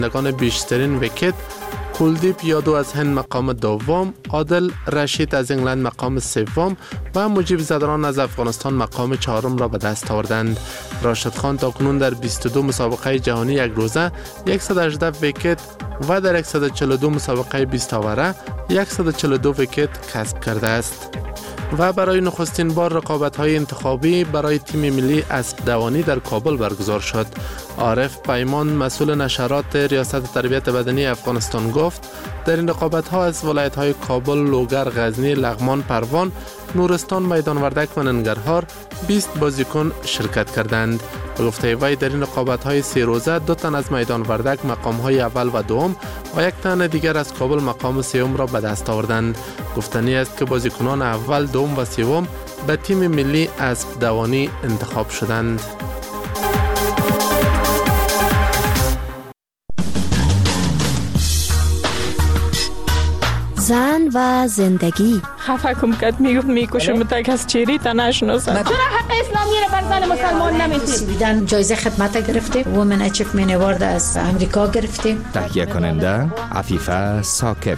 نگان بیشترین ویکت، کلدیپ یادو از هند مقام دوم، عادل رشید از انگلند مقام سوم و مجیب زدران از افغانستان مقام چهارم را به دست آوردند. راشد خان تاکنون در 22 مسابقه جهانی یک روزه 118 ویکت و در 142 مسابقه 20 آوره 142 ویکت کسب کرده است. و برای نخستین بار رقابت‌های انتخابی برای تیم ملی اسب دوانی در کابل برگزار شد. عارف پیمان مسئول نشرات ریاست تربیت بدنی افغانستان گفت در این رقابت‌ها از ولایت‌های کابل، لوگر، غزنی، لغمان، پروان، نورستان، میدان وردک و ننگرهار 20 بازیکن شرکت کردند. به گفته وی در این رقابت‌های 3 روزه 2 تن از میدان وردک مقام‌های اول و دوم و 1 تن دیگر از کابل مقام سوم را به دست آوردند. گفتنی است که بازیکنان اول، دوم و سوم به تیم ملی اسب دوانی انتخاب شدند. زن و زندگی. خفه کم کرد میگفت میکشم تا کس چیری تا نشناسم. چرا حق اسلامی را بر زن مسلمان نمیدید؟ سویدن جایزه خدمت گرفته، وومن اچیومنت اوارد از امریکا گرفته. تهیه کننده عفیفه ثاقب.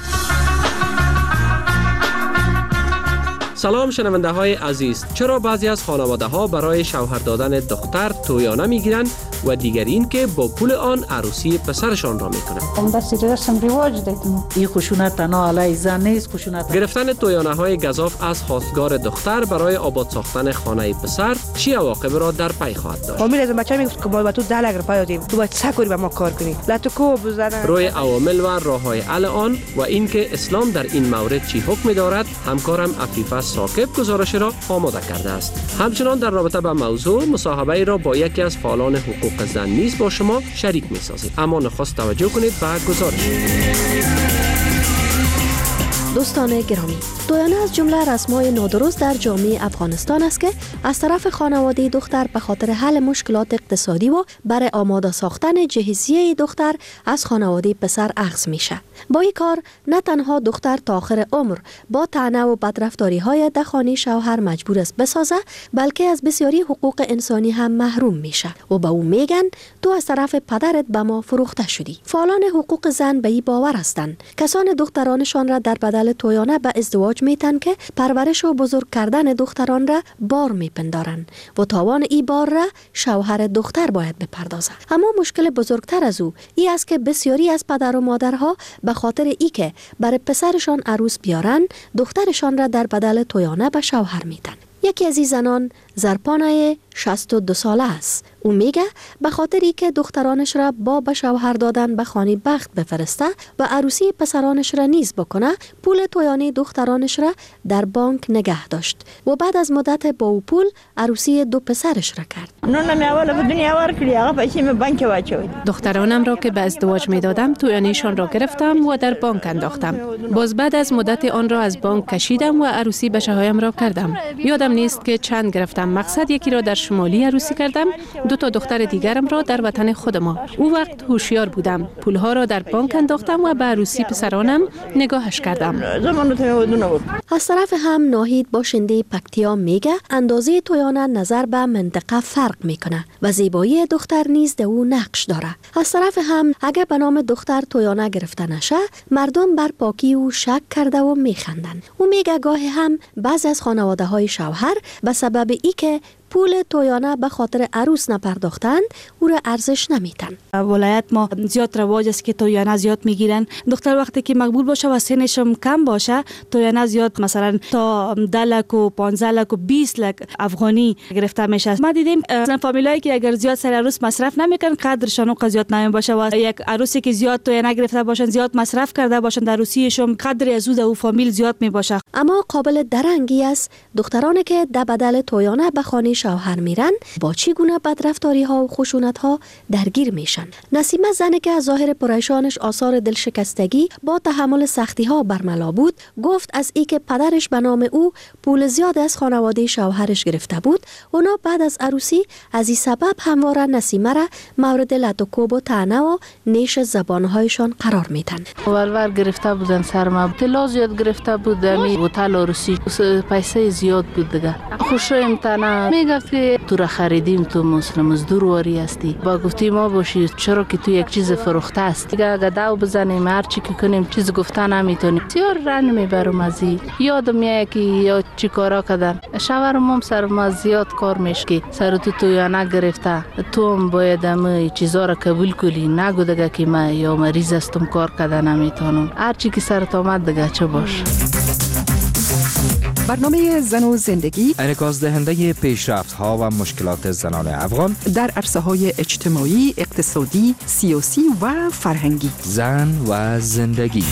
سلام شنونده های عزیز. چرا بعضی از خانواده ها برای شوهر دادن دختر تویانه میگیرند و دیگر این که با پول آن عروسی پسرشان را میکنند؟ بس رسم رواج دیدم. این خشونت تنها علیه زن نیست، خشونت گرفتن تویانه های گزاف از خواستگار دختر برای آباد ساختن خانه پسر چی عواقب را در پی خواهد داشت؟ فامیل از بچه میگفت که ما با تو 10 لک روپیه دادیم، تو باید سکوری با ما کار کنی، لاتو کو بزنه. روی عوامل و راههای حل آن و اینکه اسلام در این مورد چی حکم دارد، همکارم عفیفه ثاقب گزارش را آماده کرده است. همچنان در رابطه با موضوع مصاحبه را با یکی از فعالان حقوق زن نیز با شما شریک می‌سازیم. اما نخست توجه کنید به گزارش. دوستان گرامی، تویانه از جمله رسم‌های نادرست در جامعه افغانستان است که از طرف خانواده دختر به خاطر حل مشکلات اقتصادی و برای آماده ساختن جهیزیه دختر از خانواده پسر اخذ میشه. با این کار نه تنها دختر تا آخر عمر با طعنه و بدرفتاری‌های در خانه شوهر مجبور است بسازه، بلکه از بسیاری حقوق انسانی هم محروم میشه و به او میگن تو از طرف پدرت به ما فروخته شدی. فعالان حقوق زن به این باور هستند کسان دخترانشان را در بدل تویانه به ازدواج میتن که پرورش و بزرگ کردن دختران را بار میپندارن و تاوان ای بار را شوهر دختر باید بپردازه. اما مشکل بزرگتر از او ای است که بسیاری از پدر و مادرها به خاطر ای که برای پسرشان عروس بیارن دخترشان را در بدل تویانه به شوهر میدن. یکی از این زنان زرپانه 62 ساله است. او میگه به خاطری که دخترانش را با به شوهر دادن به خانه بخت بفرسته و عروسی پسرانش را نیز بکنه، پول تویانه دخترانش را در بانک نگه داشت و بعد از مدت با او پول عروسی 2 پسرش را کرد. دخترانم را که به ازدواج میدادم تویانهشان را گرفتم و در بانک انداختم. باز بعد از مدت آن را از بانک کشیدم و عروسی بچه هایم را کردم. یادم نیست که چند گرفتم. مقصد یکی را در شمالی عروسی کردم، 2 تا دختر دیگرم را در وطن خود ما. او وقت هوشیار بودم. پولها را در بانک انداختم و به عروسی پسرانم نگاهش کردم. از طرف هم ناهید باشنده پکتیا میگه اندازه تویانه نظر به منطقه فرق میکنه و زیبایی دختر نیز در او نقش داره. از طرف هم اگه به نام دختر تویانه گرفته نشه، مردم بر پاکی او شک کرده و میخندن. او میگه گاهی هم بعضی از خانواده های شوهر به سبب ای که پول تویانه به خاطر عروس نپرداختند او را ارزش نمیتن. ولایت ما زیاد رواج است که تویانه زیاد میگیرن. دختر وقتی که مقبول باشه و سنش کم باشه تویانه زیاد مثلا تا 10 لک و 15 لک و 20 لک افغانی گرفته میشه. ما دیدیم فامیلایی که اگر زیاد سر عروس مصرف نمیکنن قدرشان و زیاد نمی باشه و یک عروسی که زیاد تویانه گرفته باشن زیاد مصرف کرده باشن در عروسیشون قدر از او فامیل زیاد می باشه. اما قابل درنگی است دخترانی که در بدل تویانه به خانه شوهر میرن با چگونه بدرفتاری ها و خشونت ها درگیر میشن. نسیمه زنی که از ظاهر پریشانش آثار دلشکستگی با تحمل سختی ها برملا بود گفت از ای که پدرش به نام او پول زیاد از خانواده شوهرش گرفته بود، اونا بعد از عروسی از این سبب همواره نسیمه را مورد لطوکوب و طعنه و نیش زبانهایشان قرار میدن. ور گرفته بودن سرما، طلا زیاد گرفته بود، و طلا عروسی پیسه زیاد بود دیگه. خوشم طعنه میگه میگفت که تو را خریدیم، تو مسلم مزدور واری هستی، با گفتی ما باشی، چرا که تو یک چیز فروخته است. دیگه اگه داو بزنیم هر چی که کنیم چیز گفتن نمیتونیم. سیار رن میبرم از این. یادم میاد که یا چی کارا کردم. شوهرم سر ما زیاد کار میشه، سر تو یا نگرفته، تو هم باید همه چیزا را قبول کنی، نگو دیگه که من یا مریض هستم کار کردن نمیتونم. هر چی که سرت آمد دیگه چه باش. برنامه زن و زندگی انعکاس دهنده پیشرفت ها و مشکلات زنان افغان در عرصه های اجتماعی، اقتصادی، سیاسی و فرهنگی. زن و زندگی.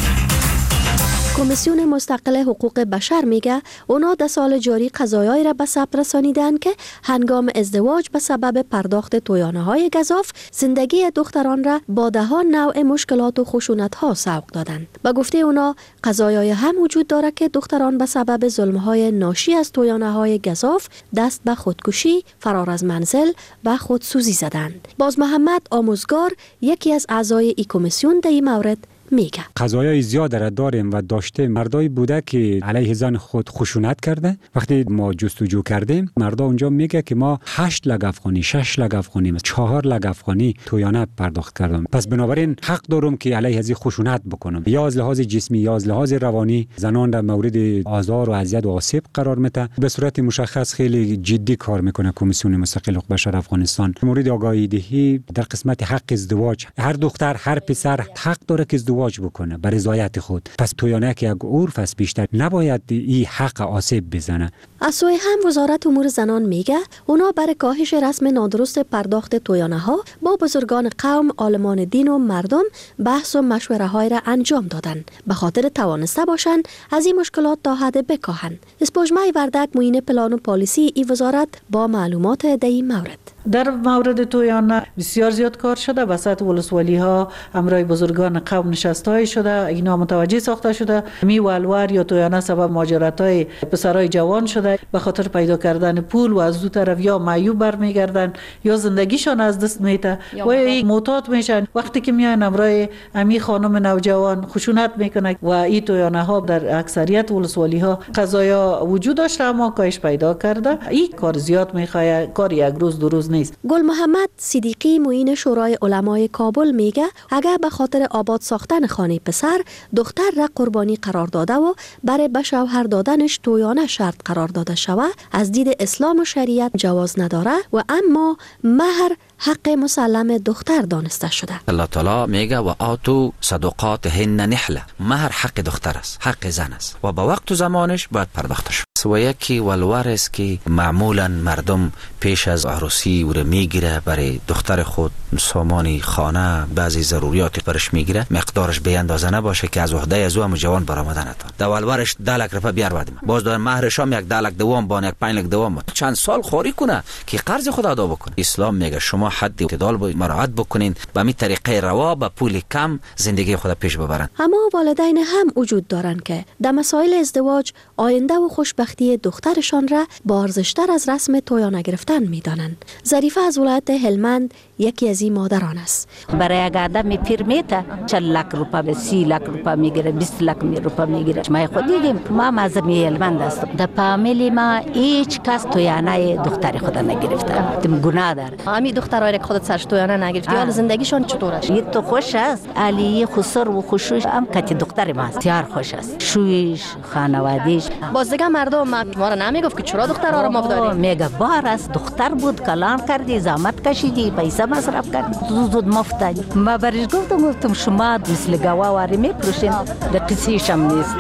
کمیسیون مستقل حقوق بشر میگه اونا در سال جاری قضایایی را به ثبت رسانیدن که هنگام ازدواج به سبب پرداخت تویانه های گزاف زندگی دختران را با دهان نوع مشکلات و خشونت ها سوق دادند. به گفته اونا قضایای هم وجود داره که دختران به سبب ظلم های ناشی از تویانه های گزاف دست به خودکشی، فرار از منزل و خودسوزی زدند. باز محمد آموزگار یکی از اعضای این کمیسیون در این مورد میگه قضایای زیاد را داریم و داشته مردای بوده که علیه زن خود خشونت کرده. وقتی ما جستجو کردیم مردا اونجا میگه که ما 8 لک افغانی، 6 لک افغانی، 4 لک افغانی تویانه پرداخت کردم. پس بنابراین حق دارم که علیه از خشونت بکنم، یا از لحاظ جسمی یا از لحاظ روانی زنان در مورد آزار و اذیت و آسیب قرار میده. به صورت مشخص خیلی جدی کار میکنه کمیسیون مستقل حقوق بشر افغانستان مورد آگاهی دهی در قسمت حق ازدواج. هر دختر هر پسر حق داره که ازدواج بکنه به رضایت خود. پس تویانه که یک عرف است بیشتر نباید این حق آسیب بزنه. از سوی هم وزارت امور زنان میگه اونا برای کاهش رسم نادرست پرداخت تویانه ها با بزرگان قوم، عالمان دین و مردم بحث و مشوره های را انجام دادن به خاطر توانسته باشند از این مشکلات تا حد بکاهند. اسپوجمای وردک معین پلان و پالیسی ای وزارت با معلومات در این مورد. در مورد تویانه بسیار زیاد کار شده. وسط ولسوالی ها امرای بزرگان قوم نشستای شده، اینا متوجه ساخته شده. می والوار یا تویانه سبب ماجرات های پسرای جوان شده به خاطر پیدا کردن پول و از دو طرف یا معیوب برمیگردن یا زندگیشان از دست میته و یک معتاد میشن. وقتی که میان امرای امی خانم نوجوان خشونت میکنه و این تویانه ها در اکثریت ولسوالی ها قضایا وجود داشته اما کاهش پیدا کرده. این کار زیاد میخواد، کار یک روز دو روز نیست. گل محمد صدیقی معین شورای علمای کابل میگه اگر به خاطر آباد ساختن خانه پسر دختر را قربانی قرار داده و برای به شوهر دادنش تویانه شرط قرار داده شوه از دید اسلام و شریعت جواز نداره و اما مهر حق مسلم دختر دانسته شده. الله تعالی میگه و آتو صدقاتهن نحله. مهر حق دختر است، حق زن است و با وقت و زمانش باید پرداخته شود. و یکی ولور است که معمولا مردم پیش از عروسی او را میگیره برای دختر خود سامان خانه بعضی ضروریات برش میگیره، مقدارش به اندازه نباشه که از عهده از او هم جوان برآمده نتونه. در ولورش 10 لک روپیه بیار بدیم، باز دار مهرش هم یک 10 لک دوام با یک 5 لک دوام چند سال خوری کنه که قرض خود ادا بکنه. اسلام میگه شما حد اعتدال مراعات بکنین، به می طریقه روا با پول کم زندگی خود پیش ببرن. اما والدین هم وجود دارند که در مسائل ازدواج آینده و خوشبختی دخترشان را با ارزشتر از رسم تویانه گرفتن میدانند. ظریفه از ولایت هلمند یکی از این مادران است. برای یک آدم پیر میته 40 لک روپیه 30 لک روپیه میگیره، 20 لک روپیه میگیره. ما خود دیدیم، ما مازمی هلمند هستم. در فامیلی ما هیچ کس تویانه دختر خود نگرفته. تم گناه داره. امی دخترای خودت سرش تویانه نگرفتی، حال زندگیشان چطوره؟ این تو خوش است. علی خسر و خوشش هم کتی دختر ما بسیار خوش است. شویش، خانواده‌اش. باز دیگه مردم ما را نمیگفت که چرا دخترها را مفداری؟ میگه بار است، دختر بود کلان کردی، زحمت کشیدی، پیسه مصرف کردی، زود مفتادی. ما برش گفتم شما مثل گواواری میپروشین، در قصیش هم نیست.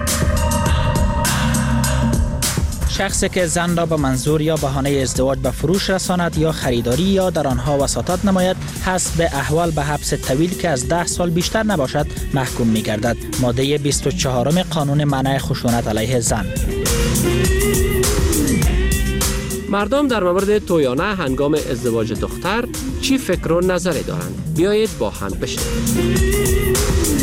شخصی که زن را به منظور یا بهانه ازدواج به فروش رساند یا خریداری یا در آنها وساطت نماید حسب احوال به حبس طویل که از 10 سال بیشتر نباشد محکوم می گردد. ماده 24 قانون منع خشونت علیه زن. مردم در مورد تویانه هنگام ازدواج دختر چی فکر و نظری دارند؟ بیایید با هم بشنویم.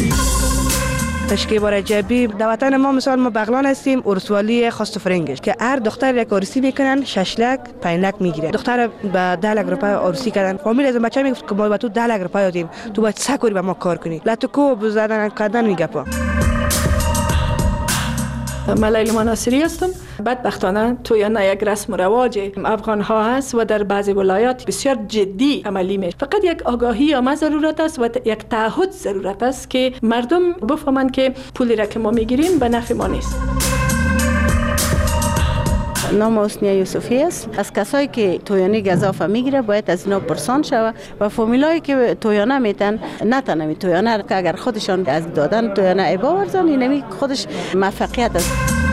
تشکیب رجبی در وطن ما مثال ما بغلان هستیم، ارسوالی خواست فرنگش که هر دختر یک عروسی میکنن 6 لک 5 لک میگیره. دختر به 10 لک روپیه عروسی کردن. فامیل از بچه میگفت که ما به تو 10 لک روپیه دادیم، تو باید سکوری به ما کار کنی. لاتو کو بزدن کردن میگه. من لیلا ناصری هستم. بدبختانه تویانه یک رسم و رواج افغان ها است و در بعضی ولایات بسیار جدی عملی میشه. فقط یک آگاهی عامه ضرورت است و یک تعهد ضرورت است که مردم بفهمند که پولی را که ما میگیریم به نفع ما نیست. نام حسنیه یوسفی است. از کسایی که تویانی گزافه میگیره باید از اینا پرسان شود و فامیلایی که تویانه میتن نتنمی تویانه که اگر خودشان از دادن تویانه عبا ورزن اینمی خودش موفقیت است.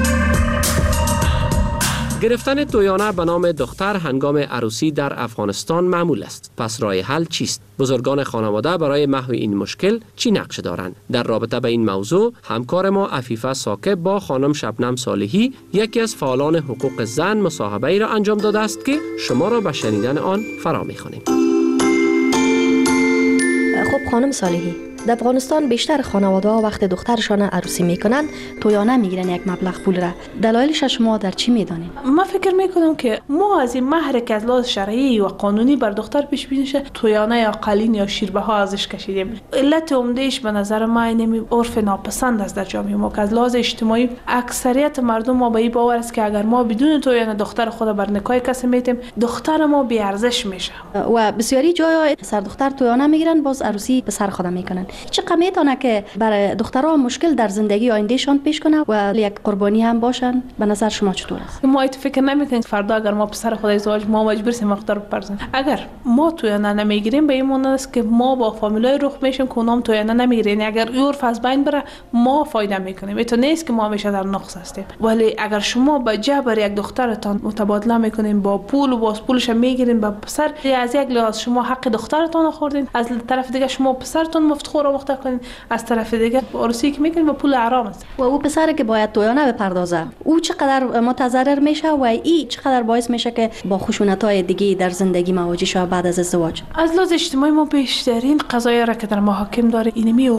گرفتن تویانه به نام دختر هنگام عروسی در افغانستان معمول است. پس راه حل چیست؟ بزرگان خانواده برای محو این مشکل چی نقش دارند؟ در رابطه با این موضوع همکار ما عفیفه ثاقب با خانم شبنم صالحی یکی از فعالان حقوق زن مصاحبه‌ای را انجام داده است که شما را به شنیدن آن فرا می‌خوانیم. خب خانم صالحی، در افغانستان بیشتر خانواده‌ها وقت دخترشان عروسی میکنن تویانه میگیرن یک مبلغ پول را. دلایلش شما در چی میدانید؟ من فکر میکنم که ما از این مهر که از لحاظ شرعی و قانونی بر دختر پیش بینی شه تویانه یا قلین یا شیربه ها ازش کشیدیم. علت عمدهش به نظر من اینمی عرف ناپسند است در جامعه ما که از لحاظ اجتماعی اکثریت مردم ما به این باور است که اگر ما بدون تویانه دختر خود بر نکاح کسی میتیم دختر ما بی ارزش میشه و بسیاری جای سر دختر تویانه میگیرن باز عروسی به سر خود میکنن. چقدر میتونه که برای دخترها مشکل در زندگی آیندهشان پیش کنه و یک قربانی هم باشن؟ به نظر شما چطور است؟ ما فکر نمیکنیم فردا اگر ما پسر خود ازدواج ما مجبور سیم مقدار بپرسن. اگر ما تویانه نمیگیریم به این معنی است که ما با فامیلای رخ میشیم که اونام تویانه نمیگیرن. اگر عرف از بین بره ما فایده میکنیم. تو نیست که ما همیشه در نقص هستیم. ولی اگر شما با جبر یک دخترتان متبادله میکنین با پول و باز پولش میگیرین با پسر، از یک لحاظ شما حق دخترتان خوردین، از طرف دیگه شما پسرتون مفتخور و کنین، از طرف دیگه عروسی که میکنین با پول حرام است. و او پسری که باید تویانه بپردازه او چقدر متضرر میشه و این چقدر باعث میشه که با خشونت‌های دیگه در زندگی مواجه شه بعد از ازدواج؟ از لحاظ اجتماعی ما بیشترین قضایا را که در محاکم داره اینمی